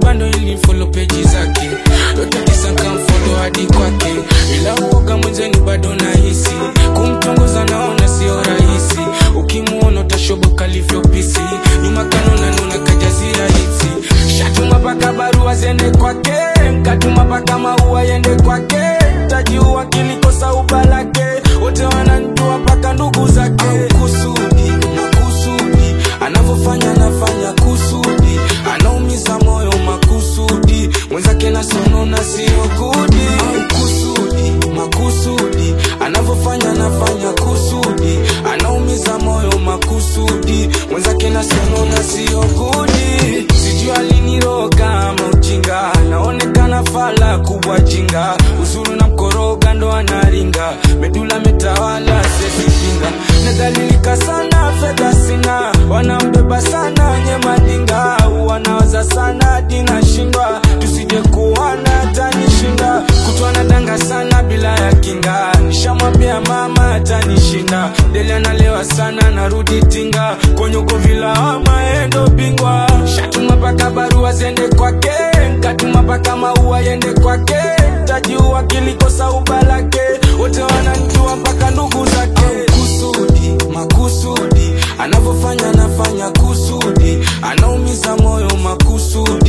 bando ili follow page zake, yote kisa nikamfollow hadi kwake, ila uoga mwenzeni bado nahisi, kumtongoza naona sio rahisi, ukimuona utashoboka livyo pisi, nyuma kanona nuna kajazira hiti, shatuma paka barua zende kwake, katuma paka maua yende kwake, tajiua kilikosa ubalake, wote wananijua paka ndugu zake. Kusudi, makusudi, anavofanya nafanya kusudi, anaumiza moyo makusudi, mwenzake na sono na sio kudi. Kusudi, makusudi, anavofanya nafanya kusudi, anaumiza moyo makusudi, mwenzake na sono na sio kudi. Sijui aliniroga ama ujinga, naonekana fala kubwa jinga, usuru na mkoroga ndo anaringa, medula metawala sesi pinga, nadhalilika sana fedha sina, wanambeba sana nye madinga, wanawaza sana dina shindwa, tusije kuwana atanishinda, kutuana danga sana bila ya kinga, nishamwambia mama atanishinda, deli analewa sana narudi tinga, konyoko vila ama endo bingwa, shatuma paka barua zende kwake, katuma paka maua yende kwake, tajiua kilikosa ubalake, wote wananijua mpaka ndugu zake. Kusudi, makusudi, anavofanya nafanya kusudi, anaumiza moyo makusudi,